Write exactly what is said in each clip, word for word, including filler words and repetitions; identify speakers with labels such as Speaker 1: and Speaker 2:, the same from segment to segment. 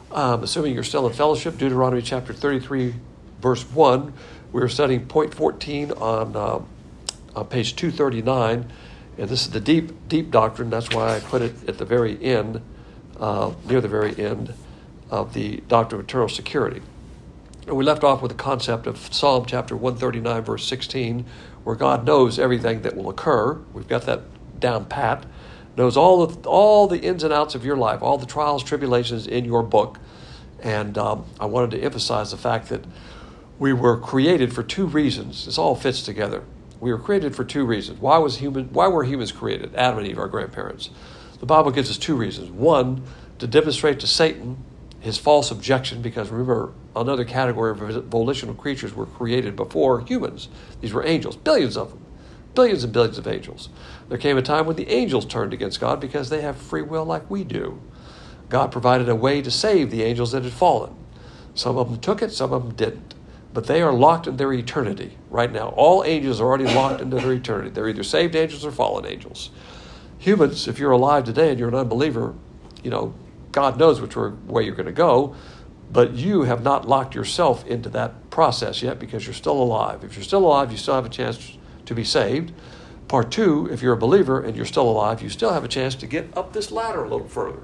Speaker 1: Um, assuming you're still in fellowship, Deuteronomy chapter thirty-three, verse one. We're studying point fourteen on, uh, on page two thirty-nine. And this is the deep, deep doctrine. That's why I put it at the very end, uh, near the very end of the doctrine of eternal security. And we left off with the concept of Psalm chapter one thirty-nine, verse sixteen, where God knows everything that will occur. We've got that down pat. Knows all the, all the ins and outs of your life, all the trials, tribulations in your book. And um, I wanted to emphasize the fact that we were created for two reasons. This all fits together. We were created for two reasons. Why was human? Why were humans created? Adam and Eve, our grandparents. The Bible gives us two reasons. One, to demonstrate to Satan his false objection, because remember, another category of volitional creatures were created before humans. These were angels, billions of them. Billions and billions of angels. There came a time when the angels turned against God because they have free will like we do. God provided a way to save the angels that had fallen. Some of them took it, some of them didn't. But they are locked in their eternity right now. All angels are already locked into their eternity. They're either saved angels or fallen angels. Humans, if you're alive today and you're an unbeliever, you know, God knows which way you're going to go, but you have not locked yourself into that process yet because you're still alive. If you're still alive, you still have a chance to be saved. Part two, if you're a believer and you're still alive, you still have a chance to get up this ladder a little further.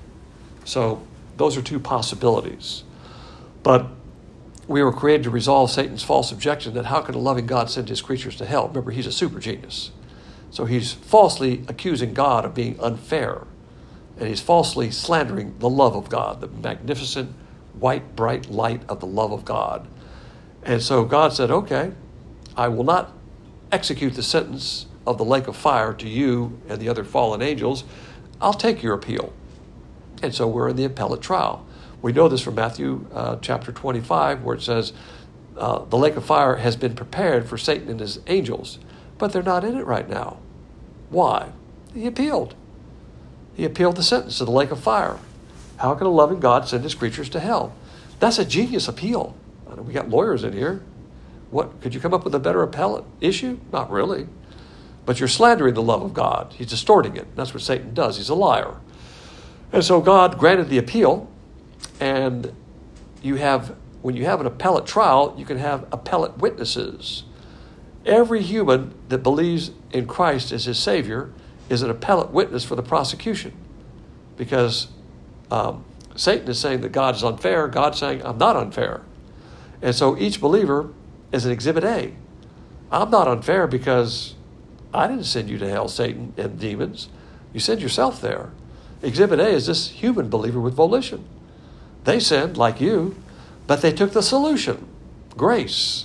Speaker 1: So those are two possibilities. But we were created to resolve Satan's false objection that how can a loving God send his creatures to hell? Remember, he's a super genius. So he's falsely accusing God of being unfair. And he's falsely slandering the love of God, the magnificent, white, bright light of the love of God. And so God said, okay, I will not execute the sentence of the lake of fire to you and the other fallen angels. I'll take your appeal. And so we're in the appellate trial. We know this from Matthew uh, chapter twenty-five, where it says uh, the lake of fire has been prepared for Satan and his angels, but they're not in it right now. Why? He appealed. He appealed the sentence of the lake of fire. How can a loving God send his creatures to hell? That's a genius appeal. I know we got lawyers in here. What, could you come up with a better appellate issue? Not really. But you're slandering the love of God. He's distorting it. That's what Satan does. He's a liar. And so God granted the appeal, and you have, when you have an appellate trial, you can have appellate witnesses. Every human that believes in Christ as his Savior is an appellate witness for the prosecution, because um, Satan is saying that God is unfair. God's saying, I'm not unfair. And so each believer is an exhibit A. I'm not unfair because I didn't send you to hell, Satan and demons. You send yourself there. Exhibit A is this human believer with volition. They sinned like you, but they took the solution, grace.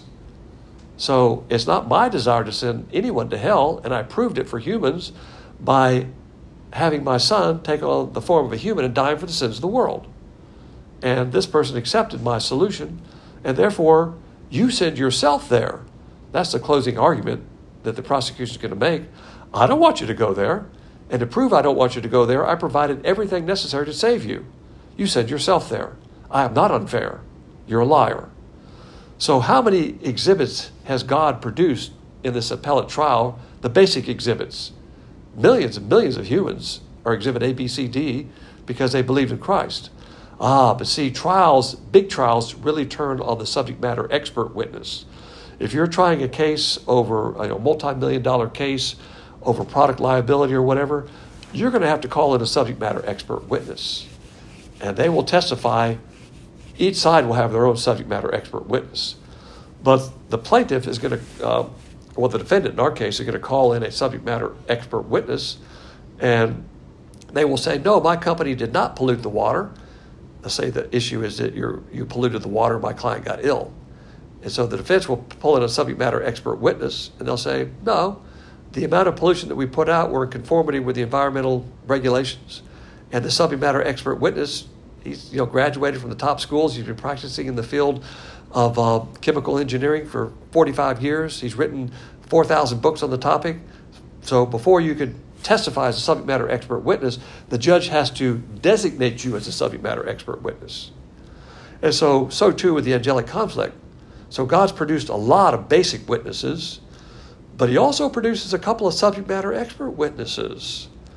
Speaker 1: So it's not my desire to send anyone to hell, and I proved it for humans by having my son take on the form of a human and dying for the sins of the world. And this person accepted my solution, and therefore you send yourself there. That's the closing argument that the prosecution is going to make. I don't want you to go there. And to prove I don't want you to go there, I provided everything necessary to save you. You send yourself there. I am not unfair. You're a liar. So how many exhibits has God produced in this appellate trial? The basic exhibits. Millions and millions of humans are exhibit A, B, C, D because they believed in Christ. Ah, but see, trials, big trials, really turn on the subject matter expert witness. If you're trying a case over a you know, multi-million dollar case over product liability or whatever, you're going to have to call in a subject matter expert witness. And they will testify. Each side will have their own subject matter expert witness. But the plaintiff is going to, uh, well, the defendant in our case is going to call in a subject matter expert witness, and they will say, no, my company did not pollute the water. Let's say the issue is that you you polluted the water, my client got ill. And so the defense will pull in a subject matter expert witness, and they'll say, no, the amount of pollution that we put out were in conformity with the environmental regulations. And the subject matter expert witness, he's you know graduated from the top schools. He's been practicing in the field of uh, chemical engineering for forty-five years. He's written four thousand books on the topic. So before you could testify as a subject matter expert witness, the judge has to designate you as a subject matter expert witness. And so, so too with the angelic conflict. So God's produced a lot of basic witnesses, but he also produces a couple of subject matter expert witnesses.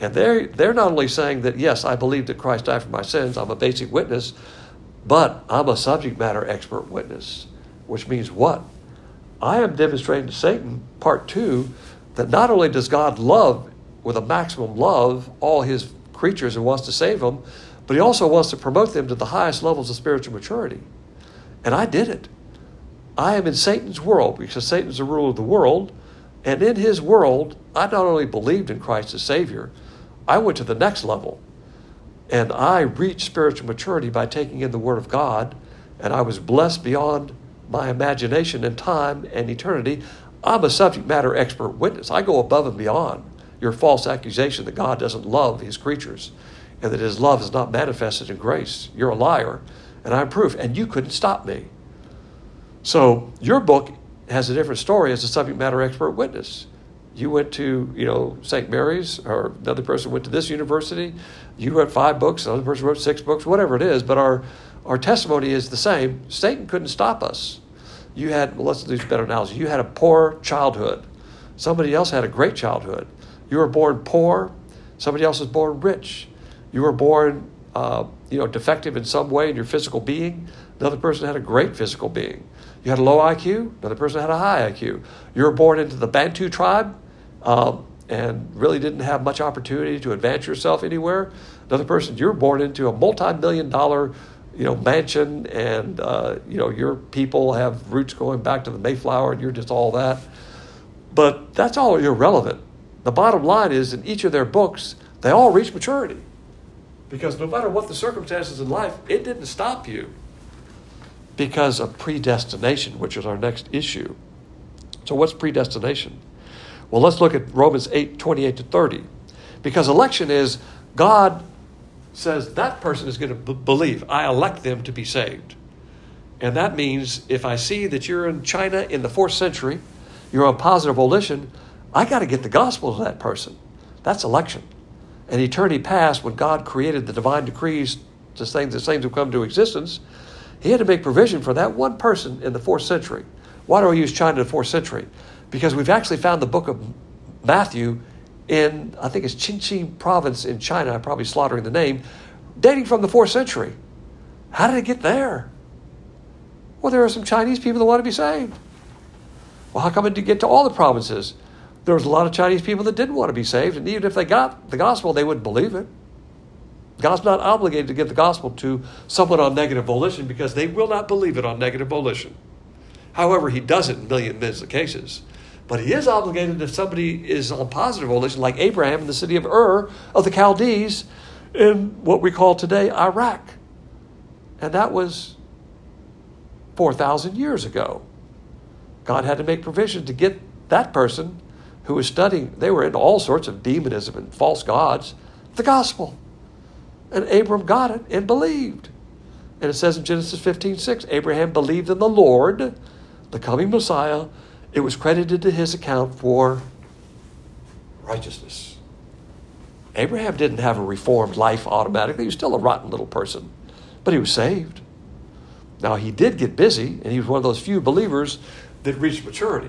Speaker 1: And they're, they're not only saying that, yes, I believe that Christ died for my sins, I'm a basic witness, but I'm a subject matter expert witness, which means what? I am demonstrating to Satan, part two, that not only does God love with a maximum love all his creatures and wants to save them, but he also wants to promote them to the highest levels of spiritual maturity. And I did it. I am in Satan's world because Satan's the ruler of the world. And in his world, I not only believed in Christ as Savior, I went to the next level. And I reached spiritual maturity by taking in the Word of God. And I was blessed beyond my imagination and time and eternity. I'm a subject matter expert witness. I go above and beyond your false accusation that God doesn't love his creatures and that his love is not manifested in grace. You're a liar, and I'm proof, and you couldn't stop me. So your book has a different story as a subject matter expert witness. You went to, you know, Saint Mary's, or another person went to this university. You wrote five books, another person wrote six books, whatever it is, but our, our testimony is the same. Satan couldn't stop us. You had, well, let's do a better analogy. You had a poor childhood. Somebody else had a great childhood. You were born poor. Somebody else was born rich. You were born, uh, you know, defective in some way in your physical being. Another person had a great physical being. You had a low I Q. Another person had a high I Q. You were born into the Bantu tribe um, and really didn't have much opportunity to advance yourself anywhere. Another person, you were born into a multi-million dollar, you know, mansion, and uh, you know, your people have roots going back to the Mayflower, and you're just all that. But that's all irrelevant. The bottom line is, in each of their books, they all reach maturity. Because no matter what the circumstances in life, it didn't stop you because of predestination, which is our next issue. So what's predestination? Well, let's look at Romans eight, twenty-eight to thirty. Because election is, God says that person is going to b- believe. I elect them to be saved. And that means if I see that you're in China in the fourth century, you're on positive volition, I got to get the gospel to that person. That's election. And eternity past, when God created the divine decrees to things that things have come to existence, he had to make provision for that one person in the fourth century. Why do I use China in the fourth century? Because we've actually found the book of Matthew in, I think it's Qinghai province in China, I'm probably slaughtering the name, dating from the fourth century. How did it get there? Well, there are some Chinese people that want to be saved. Well, how come it didn't get to all the provinces? There was a lot of Chinese people that didn't want to be saved, and even if they got the gospel, they wouldn't believe it. God's not obligated to give the gospel to someone on negative volition because they will not believe it on negative volition. However, he does it in millions of cases. But he is obligated if somebody is on positive volition, like Abraham in the city of Ur of the Chaldees in what we call today Iraq. And that was four thousand years ago. God had to make provision to get that person who was studying, they were into all sorts of demonism and false gods, the gospel. And Abram got it and believed. And it says in Genesis fifteen six, Abraham believed in the Lord, the coming Messiah. It was credited to his account for righteousness. Abraham didn't have a reformed life automatically. He was still a rotten little person. But he was saved. Now, he did get busy, and he was one of those few believers that reached maturity.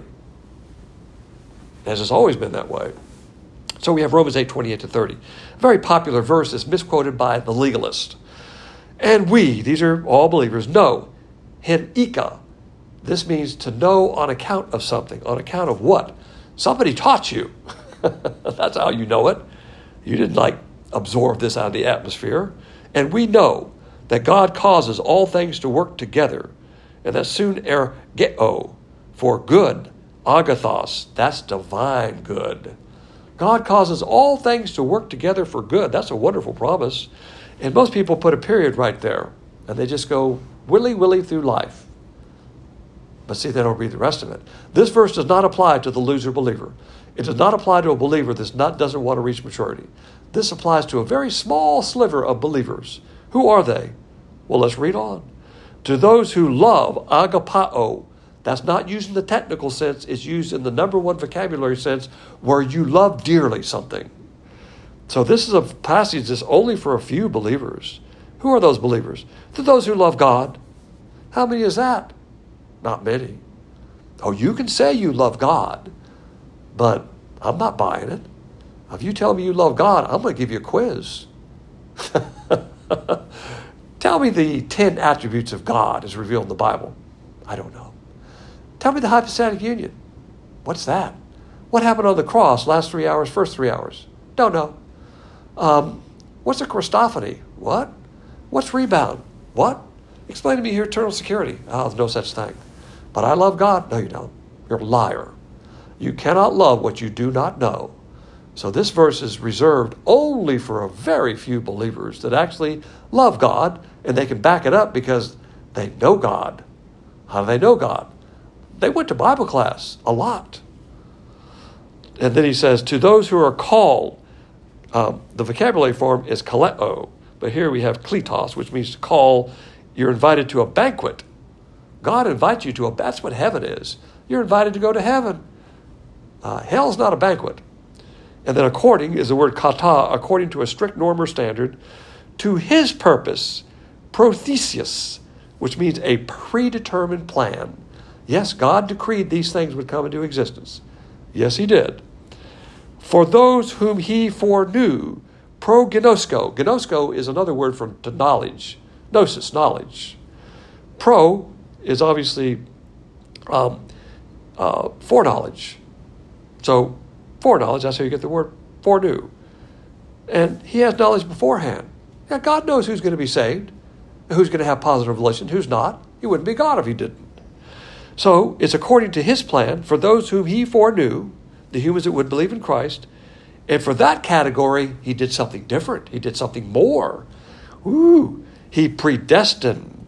Speaker 1: As it's always been that way. So we have Romans eight, twenty-eight to thirty. A very popular verse is misquoted by the legalist. And we, these are all believers, know, henika. This means to know on account of something. On account of what? Somebody taught you. That's how you know it. You didn't like absorb this out of the atmosphere. And we know that God causes all things to work together. And that soon ergeo, for good, agathos, that's divine good. God causes all things to work together for good. That's a wonderful promise. And most people put a period right there. And they just go willy-willy through life. But see, they don't read the rest of it. This verse does not apply to the loser believer. It does not apply to a believer that not, doesn't want to reach maturity. This applies to a very small sliver of believers. Who are they? Well, let's read on. To those who love, agapao. That's not used in the technical sense. It's used in the number one vocabulary sense where you love dearly something. So this is a passage that's only for a few believers. Who are those believers? To those who love God. How many is that? Not many. Oh, you can say you love God, but I'm not buying it. If you tell me you love God, I'm going to give you a quiz. Tell me the ten attributes of God as revealed in the Bible. I don't know. Tell me the hypostatic union. What's that? What happened on the cross, last three hours, first three hours? Don't know. Um, what's a Christophany? What? What's rebound? What? Explain to me your eternal security. Oh, there's no such thing. But I love God. No, you don't. You're a liar. You cannot love what you do not know. So this verse is reserved only for a very few believers that actually love God, and they can back it up because they know God. How do they know God? They went to Bible class a lot. And then he says, to those who are called, um, the vocabulary form is kaleo, but here we have kletos, which means to call. You're invited to a banquet. God invites you to a, that's what heaven is. You're invited to go to heaven. Uh, hell's not a banquet. And then according is the word kata, according to a strict norm or standard, to his purpose, prothesis, which means a predetermined plan. Yes, God decreed these things would come into existence. Yes, he did. For those whom he foreknew, prognosko. Gnosko is another word for to knowledge. Gnosis, knowledge. Pro is obviously um, uh, foreknowledge. So, foreknowledge, that's how you get the word foreknew. And he has knowledge beforehand. Yeah, God knows who's going to be saved, who's going to have positive volition, who's not. He wouldn't be God if he didn't. So, it's according to his plan for those whom he foreknew, the humans that would believe in Christ. And for that category, he did something different. He did something more. Ooh, he predestined,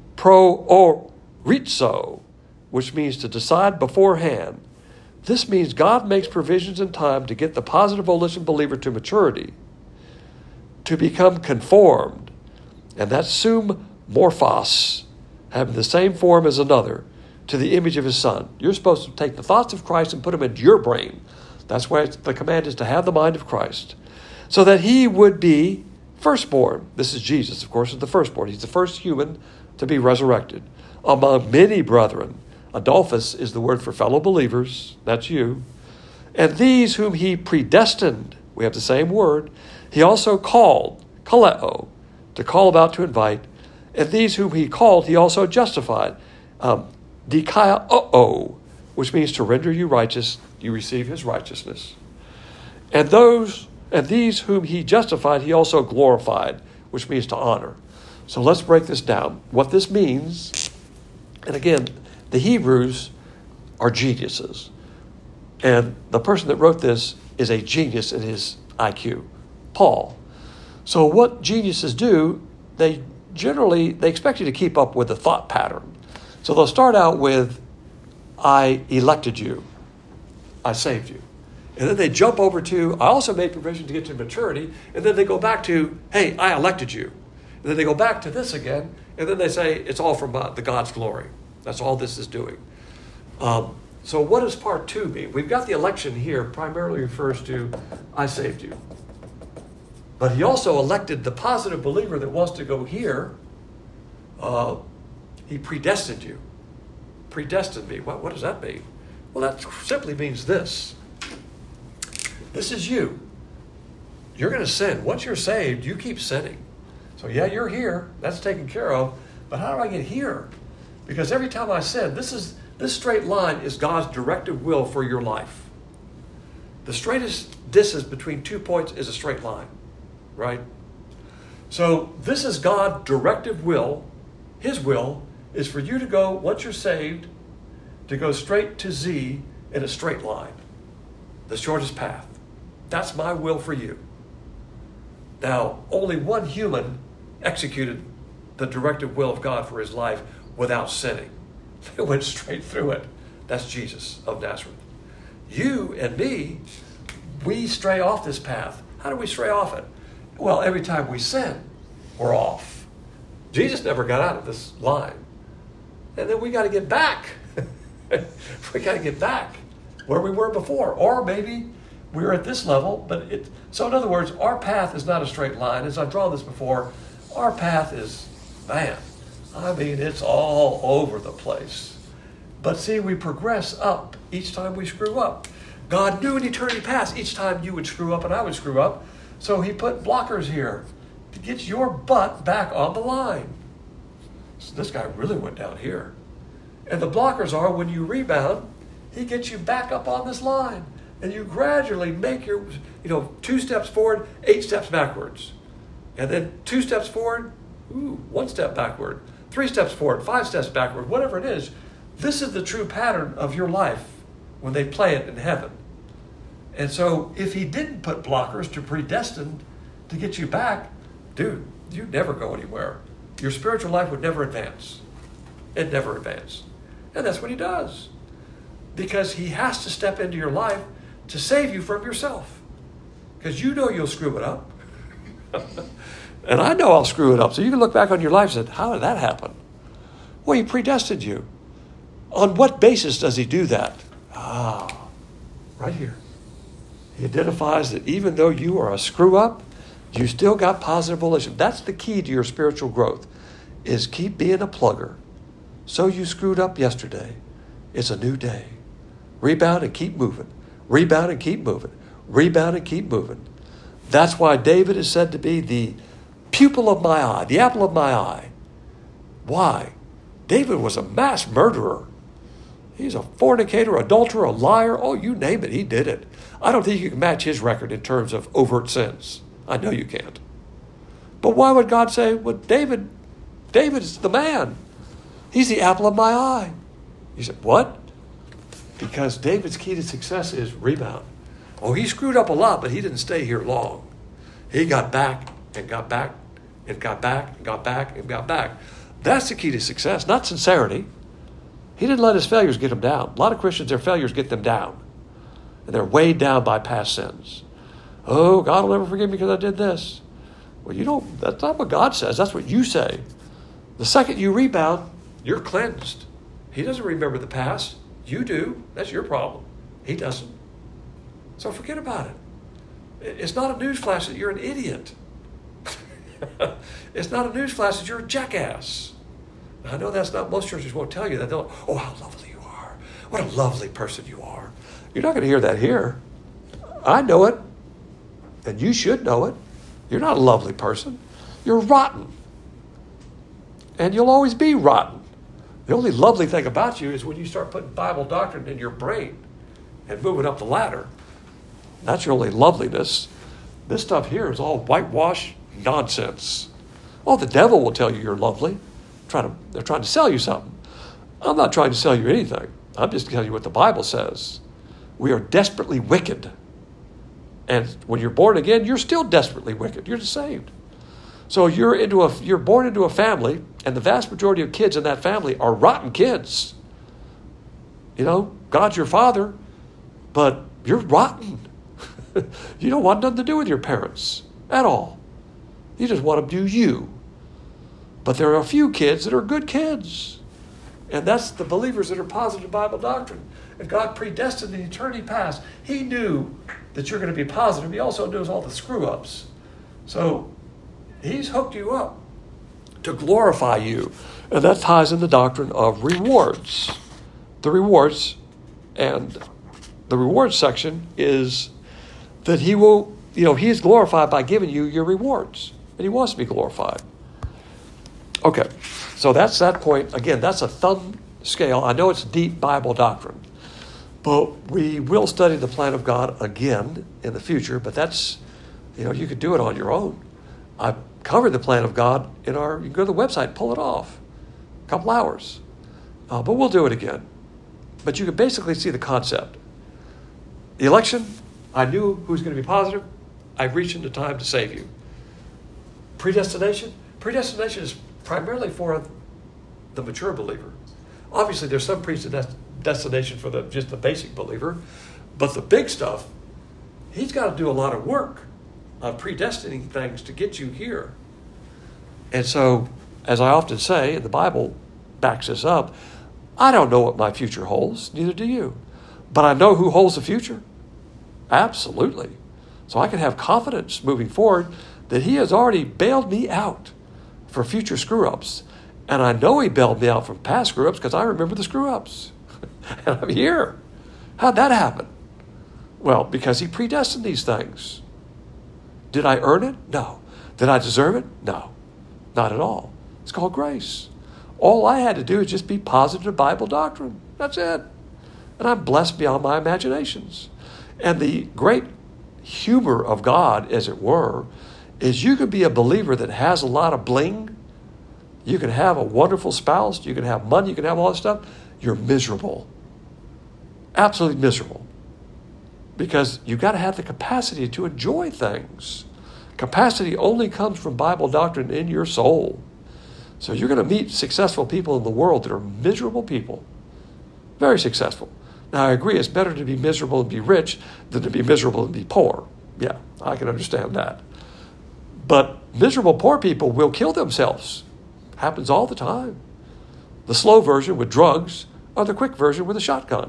Speaker 1: pro-orizo, which means to decide beforehand. This means God makes provisions in time to get the positive volition believer to maturity, to become conformed, and that's sum morphos, having the same form as another, to the image of his Son. You're supposed to take the thoughts of Christ and put them into your brain. That's why it's, the command is to have the mind of Christ, so that he would be firstborn. This is Jesus, of course, is the firstborn. He's the first human to be resurrected among many brethren. Adolphus is the word for fellow believers. That's you. And these whom he predestined, we have the same word, he also called, kaleo, to call about, to invite. And these whom he called, he also justified. Um, dikaio, which means to render you righteous, you receive his righteousness. And those and these whom he justified, he also glorified, which means to honor. So let's break this down. What this means, and again, the Hebrews are geniuses. And the person that wrote this is a genius in his I Q, Paul. So what geniuses do, they generally, they expect you to keep up with the thought pattern. So they'll start out with, I elected you. I saved you. And then they jump over to, I also made provision to get to maturity. And then they go back to, hey, I elected you. And then they go back to this again. And then they say, it's all from uh, the God's glory. That's all this is doing. Um, so what does part two mean? We've got the election here primarily refers to, I saved you. But he also elected the positive believer that wants to go here. Uh, he predestined you. Predestined me. What, what does that mean? Well, that simply means this. This is you. You're going to sin. Once you're saved, you keep sinning. So yeah, you're here. That's taken care of. But how do I get here? Because every time I sin, this is this straight line is God's directive will for your life. The straightest distance between two points is a straight line, right? So this is God's directive will. His will is for you to go, once you're saved, to go straight to Z in a straight line. The shortest path. That's my will for you. Now, only one human executed the directive will of God for his life without sinning. It went straight through it. That's Jesus of Nazareth. You and me, we stray off this path. How do we stray off it? Well, every time we sin, we're off. Jesus never got out of this line. And then we got to get back. we got to get back where we were before. Or maybe we were at this level, but it, so in other words, our path is not a straight line. As I've drawn this before, our path is, man, I mean, it's all over the place. But see, we progress up each time we screw up. God knew in eternity past each time you would screw up and I would screw up. So he put blockers here to get your butt back on the line. So this guy really went down here. And the blockers are when you rebound, he gets you back up on this line. And you gradually make your, you know, two steps forward, eight steps backwards. And then two steps forward, ooh, one step backward. Three steps forward, five steps backward, whatever it is. This is the true pattern of your life when they play it in heaven. And so if he didn't put blockers to predestine to get you back, dude, you'd never go anywhere. Your spiritual life would never advance. It'd never advance. And that's what he does. Because he has to step into your life to save you from yourself. Because you know you'll screw it up. And I know I'll screw it up. So you can look back on your life and say, how did that happen? Well, he predestined you. On what basis does he do that? Ah, right here. He identifies that even though you are a screw up, you still got positive volition. That's the key to your spiritual growth, is keep being a plugger. So you screwed up yesterday. It's a new day. Rebound and keep moving. Rebound and keep moving. Rebound and keep moving. That's why David is said to be the pupil of my eye, the apple of my eye. Why? David was a mass murderer. He's a fornicator, adulterer, a liar. Oh, you name it, he did it. I don't think you can match his record in terms of overt sins. I know you can't. But why would God say, well, David, David is the man. He's the apple of my eye. You said, what? Because David's key to success is rebound. Oh, he screwed up a lot, but he didn't stay here long. He got back and got back and got back and got back and got back. That's the key to success, not sincerity. He didn't let his failures get him down. A lot of Christians, their failures get them down. And they're weighed down by past sins. Oh, God will never forgive me because I did this. Well, you don't, that's not what God says. That's what you say. The second you rebound, you're cleansed. He doesn't remember the past. You do. That's your problem. He doesn't. So forget about it. It's not a newsflash that you're an idiot. It's not a newsflash that you're a jackass. I know that's not, most churches won't tell you that. They'll, oh, how lovely you are. What a lovely person you are. You're not going to hear that here. I know it. And you should know it. You're not a lovely person. You're rotten. And you'll always be rotten. The only lovely thing about you is when you start putting Bible doctrine in your brain and moving up the ladder. That's your only loveliness. This stuff here is all whitewash nonsense. Oh, the devil will tell you you're lovely. Trying to, they're trying to sell you something. I'm not trying to sell you anything. I'm just telling you what the Bible says. We are desperately wicked. And when you're born again, you're still desperately wicked. You're saved. So you're into a you're born into a family, and the vast majority of kids in that family are rotten kids. You know, God's your father, but you're rotten. You don't want nothing to do with your parents at all. You just want to do you. But there are a few kids that are good kids. And that's the believers that are positive Bible doctrine. And God predestined in eternity past. He knew that you're going to be positive. He also knows all the screw-ups. So he's hooked you up to glorify you. And that ties in the doctrine of rewards. The rewards, and the rewards section is that he will, you know, he is glorified by giving you your rewards. And he wants to be glorified. Okay, so that's that point. Again, that's a thumb scale. I know it's deep Bible doctrine. But we will study the plan of God again in the future. But that's, you know, you could do it on your own. I've covered the plan of God in our, you can go to the website, pull it off. A couple hours. Uh, but we'll do it again. But you can basically see the concept. The election, I knew who was going to be positive. I've reached into time to save you. Predestination? Predestination is primarily for the mature believer. Obviously, there's some predestination for the just the basic believer. But the big stuff, he's got to do a lot of work on predestining things to get you here. And so, as I often say, and the Bible backs this up, I don't know what my future holds, neither do you. But I know who holds the future. Absolutely. So I can have confidence moving forward that he has already bailed me out for future screw-ups. And I know he bailed me out from past screw-ups because I remember the screw-ups. And I'm here. How'd that happen? Well, because he predestined these things. Did I earn it? No. Did I deserve it? No. Not at all. It's called grace. All I had to do is just be positive to Bible doctrine. That's it. And I'm blessed beyond my imaginations. And the great humor of God, as it were, is you could be a believer that has a lot of bling. You can have a wonderful spouse. You can have money. You can have all that stuff. You're miserable. Absolutely miserable. Because you've got to have the capacity to enjoy things. Capacity only comes from Bible doctrine in your soul. So you're going to meet successful people in the world that are miserable people. Very successful. Now, I agree, it's better to be miserable and be rich than to be miserable and be poor. Yeah, I can understand that. But miserable poor people will kill themselves. Happens all the time. The slow version with drugs or the quick version with a shotgun.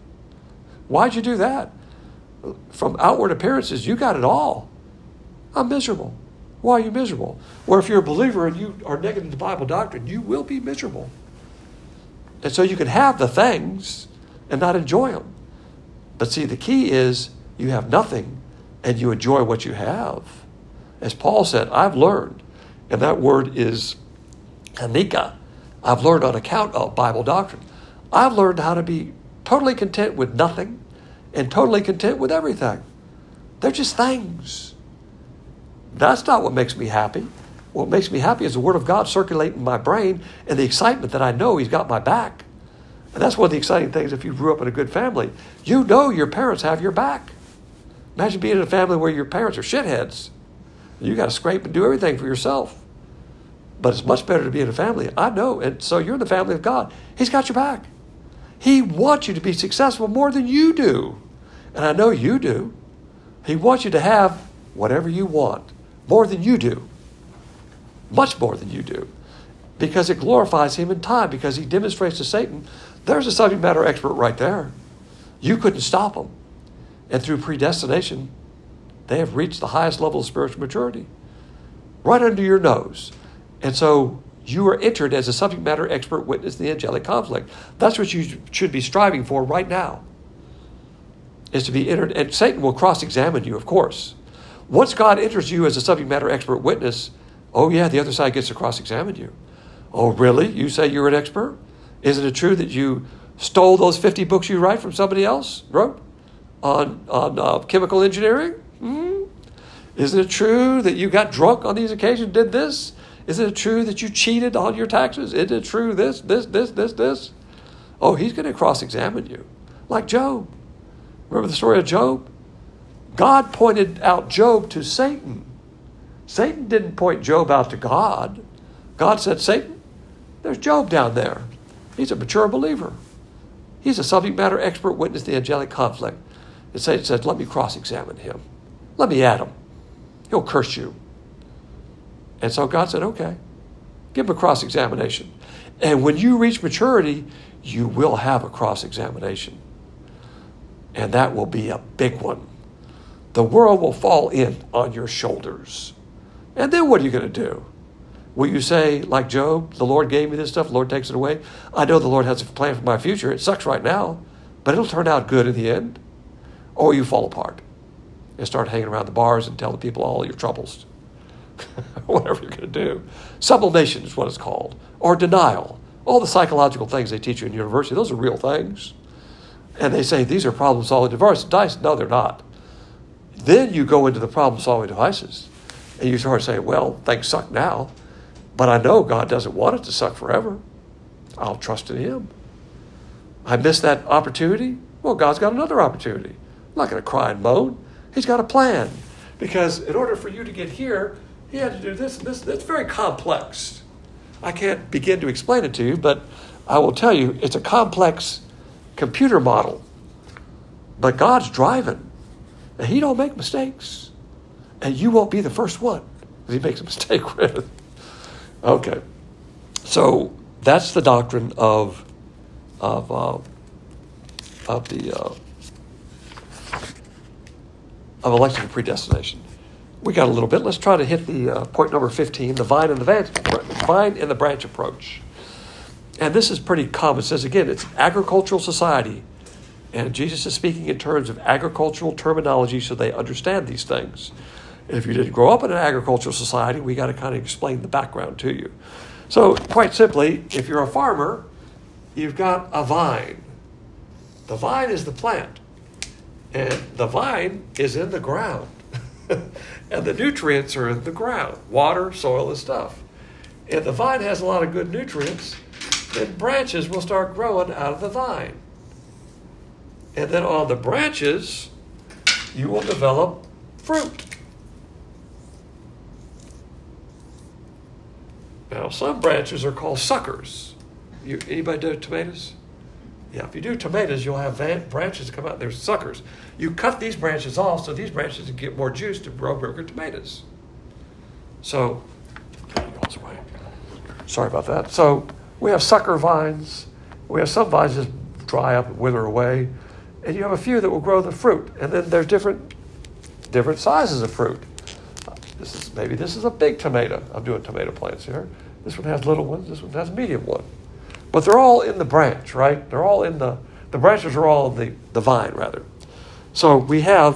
Speaker 1: Why'd you do that? From outward appearances, you got it all. I'm miserable. Why are you miserable? Well, if you're a believer and you are negative to Bible doctrine, you will be miserable. And so you can have the things and not enjoy them. But see, the key is you have nothing and you enjoy what you have. As Paul said, I've learned, and that word is hanika. I've learned on account of Bible doctrine. I've learned how to be totally content with nothing and totally content with everything. They're just things. That's not what makes me happy. What makes me happy is the Word of God circulating in my brain and the excitement that I know He's got my back. And that's one of the exciting things if you grew up in a good family. You know your parents have your back. Imagine being in a family where your parents are shitheads. You got to scrape and do everything for yourself. But it's much better to be in a family. I know. And so you're in the family of God. He's got your back. He wants you to be successful more than you do. And I know you do. He wants you to have whatever you want more than you do. Much more than you do. Because it glorifies Him in time. Because He demonstrates to Satan, there's a subject matter expert right there. You couldn't stop them. And through predestination, they have reached the highest level of spiritual maturity. Right under your nose. And so you are entered as a subject matter expert witness in the angelic conflict. That's what you should be striving for right now. Is to be entered. And Satan will cross-examine you, of course. Once God enters you as a subject matter expert witness, oh yeah, the other side gets to cross-examine you. Oh really? You say you're an expert? Isn't it true that you stole those fifty books you write from somebody else wrote on, on uh, chemical engineering? Hmm? Isn't it true that you got drunk on these occasions, did this? Isn't it true that you cheated on your taxes? Isn't it true this, this, this, this, this? Oh, he's going to cross-examine you. Like Job. Remember the story of Job? God pointed out Job to Satan. Satan didn't point Job out to God. God said, Satan, there's Job down there. He's a mature believer. He's a subject matter expert witness to the angelic conflict. And Satan said, let me cross-examine him. Let me at him. He'll curse you. And so God said, okay, give him a cross-examination. And when you reach maturity, you will have a cross-examination. And that will be a big one. The world will fall in on your shoulders. And then what are you going to do? Will you say, like Job, the Lord gave me this stuff, the Lord takes it away? I know the Lord has a plan for my future. It sucks right now, but it'll turn out good in the end. Or you fall apart and start hanging around the bars and tell the people all your troubles. Whatever you're going to do. Sublimation is what it's called. Or denial. All the psychological things they teach you in university, those are real things. And they say, these are problem-solving devices. No, they're not. Then you go into the problem-solving devices. And you start saying, well, things suck now. But I know God doesn't want it to suck forever. I'll trust in Him. I missed that opportunity. Well, God's got another opportunity. I'm not going to cry and moan. He's got a plan. Because in order for you to get here, He had to do this and this. It's very complex. I can't begin to explain it to you, but I will tell you, it's a complex computer model. But God's driving. And He don't make mistakes. And you won't be the first one that He makes a mistake with. Okay. So that's the doctrine of of uh, of the uh, of election and predestination. We got a little bit. Let's try to hit the uh, point number fifteen, the vine and the van, vine and the branch approach. And this is pretty common. It says again, it's an agricultural society. And Jesus is speaking in terms of agricultural terminology so they understand these things. And if you didn't grow up in an agricultural society, we got to kind of explain the background to you. So quite simply, if you're a farmer, you've got a vine. The vine is the plant. And the vine is in the ground. And the nutrients are in the ground. Water, soil, and stuff. If the vine has a lot of good nutrients, then branches will start growing out of the vine. And then on the branches, you will develop fruit. Now, some branches are called suckers. You, anybody do tomatoes? Yeah, if you do tomatoes, you'll have van- branches come out. They're suckers. You cut these branches off so these branches can get more juice to grow bigger tomatoes. So, sorry about that. So, we have sucker vines. We have some vines just dry up and wither away. And you have a few that will grow the fruit. And then there's different different sizes of fruit. This is maybe this is a big tomato. I'm doing tomato plants here. This one has little ones. This one has a medium one. But they're all in the branch, right? They're all in the, the branches are all in the, the vine, rather. So we have,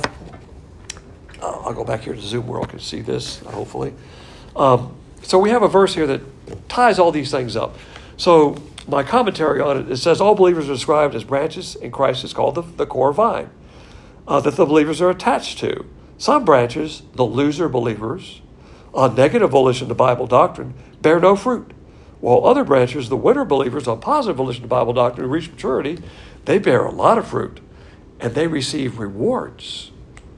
Speaker 1: uh, I'll go back here to Zoom where I can see this, hopefully. Um, so we have a verse here that ties all these things up. So my commentary on it, it says all believers are described as branches, and Christ is called the, the core vine uh, that the believers are attached to. Some branches, the loser believers, on negative volition to Bible doctrine, bear no fruit. While other branches, the winner believers on positive volition to Bible doctrine, who reach maturity, they bear a lot of fruit, and they receive rewards.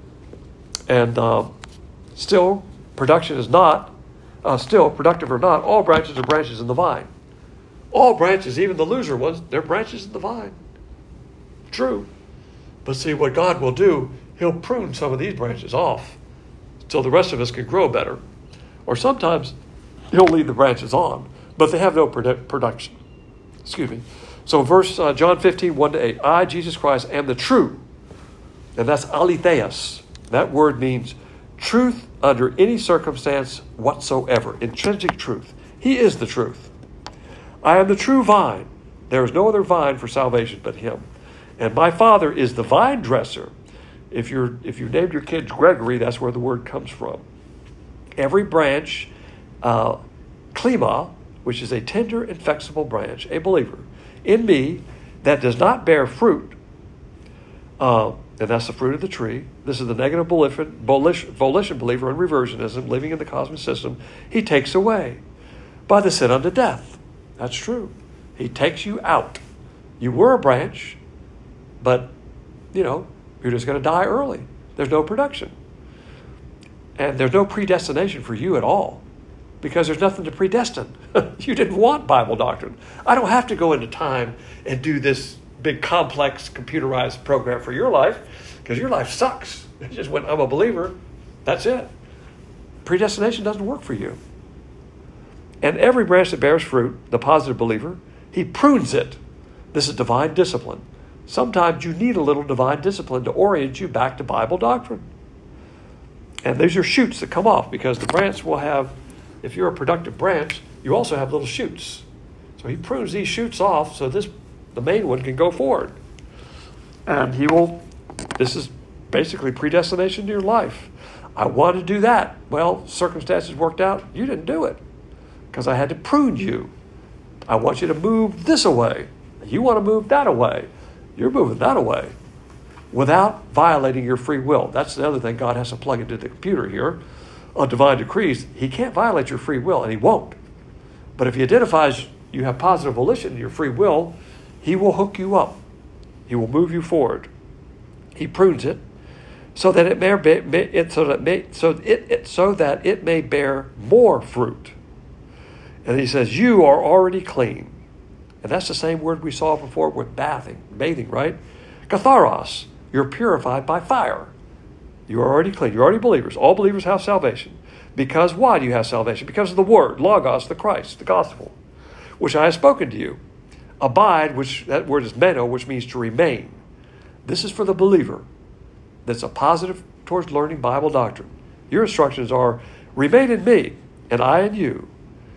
Speaker 1: And um, still, production is not, uh, still, productive or not, all branches are branches in the vine. All branches, even the loser ones, they're branches in the vine. True. But see, what God will do, he'll prune some of these branches off so the rest of us can grow better. Or sometimes he'll leave the branches on, but they have no produ- production. Excuse me. So verse uh, John fifteen, one to eight. I, Jesus Christ, am the true. And that's aletheus. That word means truth under any circumstance whatsoever. Intrinsic truth. He is the truth. I am the true vine. There is no other vine for salvation but him. And my Father is the vine dresser. If you're if you named your kids Gregory, that's where the word comes from. Every branch, uh, klima, which is a tender and flexible branch, a believer, in me that does not bear fruit, uh, and that's the fruit of the tree. This is the negative volition, volition, volition believer in reversionism, living in the cosmic system. He takes away by the sin unto death. That's true. He takes you out. You were a branch, but, you know, you're just going to die early. There's no production. And there's no predestination for you at all, because there's nothing to predestine. You didn't want Bible doctrine. I don't have to go into time and do this big, complex, computerized program for your life, because your life sucks. It's just when I'm a believer, that's it. Predestination doesn't work for you. And every branch that bears fruit, the positive believer, he prunes it. This is divine discipline. Sometimes you need a little divine discipline to orient you back to Bible doctrine. And these are shoots that come off, because the branch will have, if you're a productive branch, you also have little shoots. So he prunes these shoots off so this the main one can go forward. And he will, this is basically predestination to your life. I want to do that. Well, circumstances worked out. You didn't do it because I had to prune you. I want you to move this away. You want to move that away. You're moving that away without violating your free will. That's the other thing God has to plug into the computer here. On divine decrees, he can't violate your free will, and he won't. But if he identifies you have positive volition in your free will, he will hook you up. He will move you forward. He prunes it so that it may, may it, so that may, so it, it so that it may bear more fruit. And he says, you are already clean. And that's the same word we saw before with bathing, bathing, right? Katharos, you're purified by fire. You're already clean. You're already believers. All believers have salvation. Because why do you have salvation? Because of the word, logos, the Christ, the gospel, which I have spoken to you. Abide, which that word is meno, which means to remain. This is for the believer. That's a positive towards learning Bible doctrine. Your instructions are, remain in me, and I in you.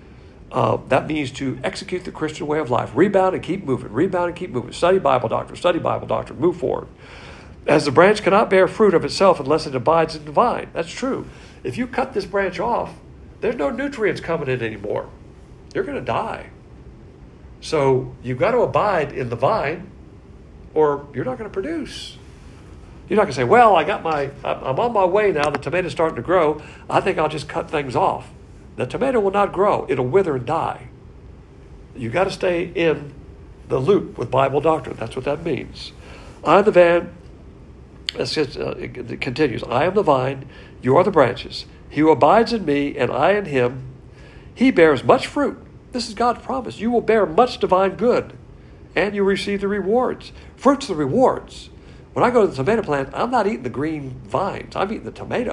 Speaker 1: Uh, that means to execute the Christian way of life. Rebound and keep moving. Rebound and keep moving. Study Bible doctrine. Study Bible doctrine. Move forward. As the branch cannot bear fruit of itself unless it abides in the vine. That's true. If you cut this branch off, there's no nutrients coming in anymore. You're going to die. So you've got to abide in the vine, or you're not going to produce. You're not going to say, well, I got my, I'm on my way now. The tomato's starting to grow. I think I'll just cut things off. The tomato will not grow. It'll wither and die. You've got to stay in the loop with Bible doctrine. That's what that means. I am the vine. It, uh, it continues. I am the vine. You are the branches. He who abides in me and I in him, he bears much fruit. This is God's promise. You will bear much divine good, and you receive the rewards. Fruit's the rewards. When I go to the tomato plant, I'm not eating the green vines. I'm eating the tomato.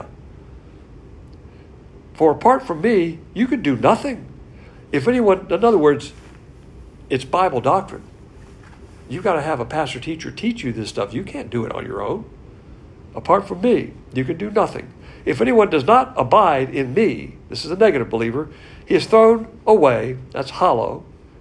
Speaker 1: For apart from me, you can do nothing. If anyone, in other words, it's Bible doctrine. You've got to have a pastor teacher teach you this stuff. You can't do it on your own. Apart from me, you can do nothing. If anyone does not abide in me, this is a negative believer, he is thrown away, that's hollow,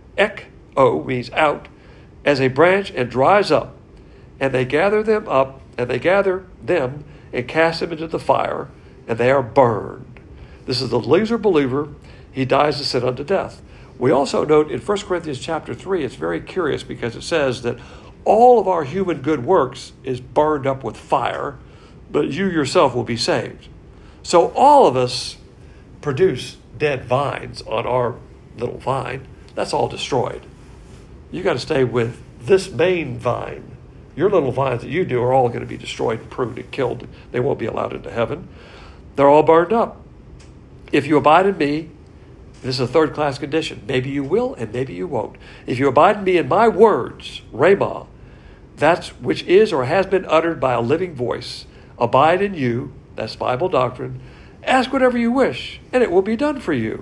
Speaker 1: ek-o means out, as a branch and dries up. And they gather them up, and they gather them and cast them into the fire, and they are burned. This is the loser believer. He dies to sin unto death. We also note in First Corinthians chapter three, it's very curious because it says that all of our human good works is burned up with fire, but you yourself will be saved. So all of us produce dead vines on our little vine. That's all destroyed. You got to stay with this main vine. Your little vines that you do are all going to be destroyed and pruned and killed. They won't be allowed into heaven. They're all burned up. If you abide in me, this is a third class condition. Maybe you will and maybe you won't. If you abide in me in my words, Rhema, that's which is or has been uttered by a living voice, abide in you, that's Bible doctrine, ask whatever you wish, and it will be done for you.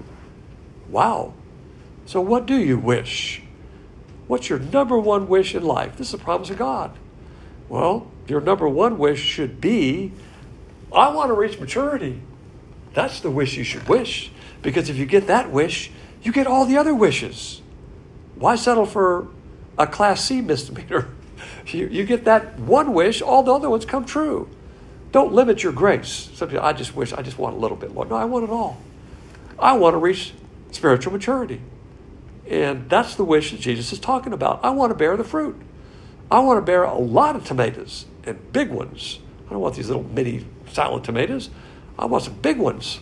Speaker 1: Wow. So what do you wish? What's your number one wish in life? This is the promise of God. Well, your number one wish should be, I want to reach maturity. That's the wish you should wish. Because if you get that wish, you get all the other wishes. Why settle for a Class C misdemeanor? You, you get that one wish, all the other ones come true. Don't limit your grace. Some people, I just wish, I just want a little bit more. No, I want it all. I want to reach spiritual maturity. And that's the wish that Jesus is talking about. I want to bear the fruit. I want to bear a lot of tomatoes and big ones. I don't want these little mini silent tomatoes. I want some big ones.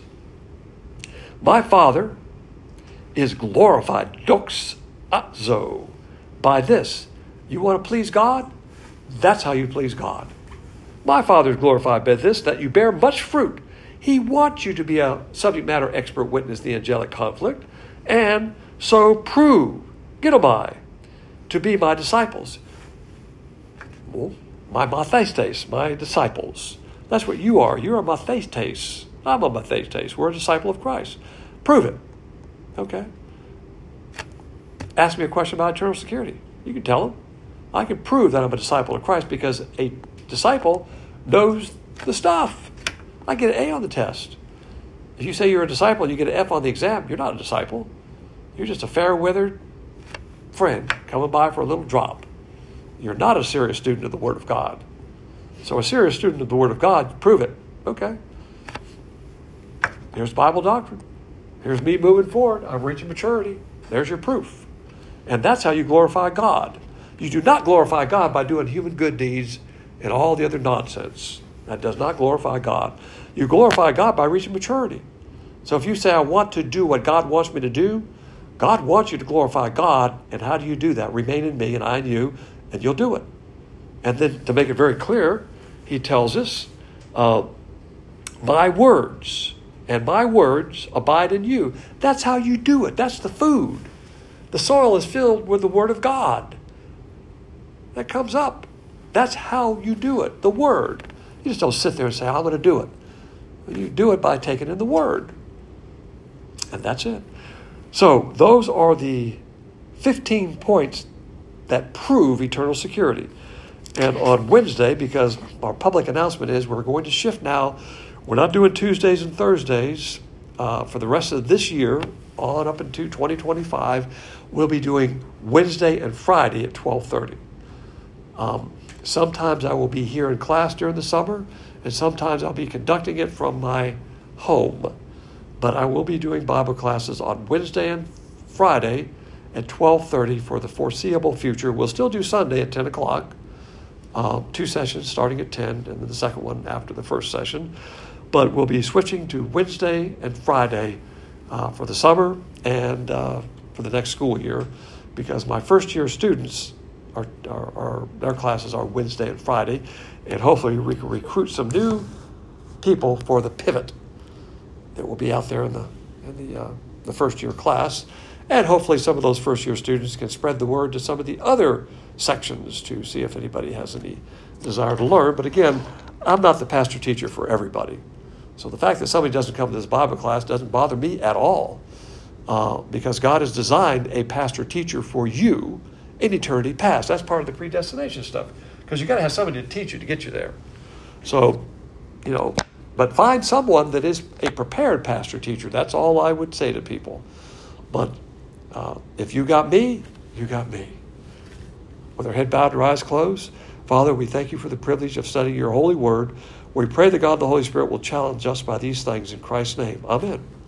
Speaker 1: My Father is glorified, doxazo, by this. You want to please God? That's how you please God. My Father is glorified by this, that you bear much fruit. He wants you to be a subject matter expert witness in the angelic conflict, and so prove, ginomai, to be my disciples. Well, my mathestes, my disciples. That's what you are. You're a mathestes. I'm a mathestes. We're a disciple of Christ. Prove it. Okay. Ask me a question about eternal security. You can tell them. I can prove that I'm a disciple of Christ because a disciple knows the stuff. I get an A on the test. If you say you're a disciple and you get an F on the exam, you're not a disciple. You're just a fair-weathered friend coming by for a little drop. You're not a serious student of the Word of God. So a serious student of the Word of God, prove it. Okay. Here's Bible doctrine. Here's me moving forward. I'm reaching maturity. There's your proof. And that's how you glorify God. You do not glorify God by doing human good deeds and all the other nonsense. That does not glorify God. You glorify God by reaching maturity. So if you say, I want to do what God wants me to do, God wants you to glorify God. And how do you do that? Remain in me and I in you, and you'll do it. And then to make it very clear, he tells us, uh, my words and my words abide in you. That's how you do it. That's the food. The soil is filled with the Word of God. That comes up. That's how you do it, the Word. You just don't sit there and say, I'm going to do it. You do it by taking in the Word. And that's it. So those are the fifteen points that prove eternal security. And on Wednesday, because our public announcement is we're going to shift now. We're not doing Tuesdays and Thursdays uh, for the rest of this year. on up into twenty twenty-five, we'll be doing Wednesday and Friday at twelve thirty. Um, sometimes I will be here in class during the summer, and sometimes I'll be conducting it from my home. But I will be doing Bible classes on Wednesday and Friday at twelve thirty for the foreseeable future. We'll still do Sunday at ten o'clock. Uh, two sessions starting at ten, and then the second one after the first session. But we'll be switching to Wednesday and Friday uh, for the summer and uh, for the next school year, because my first year students, are, are, are their classes are Wednesday and Friday, and hopefully we can recruit some new people for the pivot that will be out there in the in the uh, the first year class, and hopefully some of those first year students can spread the word to some of the other sections to see if anybody has any desire to learn. But again, I'm not the pastor teacher for everybody. So the fact that somebody doesn't come to this Bible class doesn't bother me at all, uh, because God has designed a pastor teacher for you in eternity past. That's part of the predestination stuff, because you got to have somebody to teach you to get you there. So, you know, but find someone that is a prepared pastor teacher. That's all I would say to people. But uh, if you got me, you got me. With our head bowed and our eyes closed, Father, we thank you for the privilege of studying your holy word. We pray that God the Holy Spirit will challenge us by these things in Christ's name. Amen.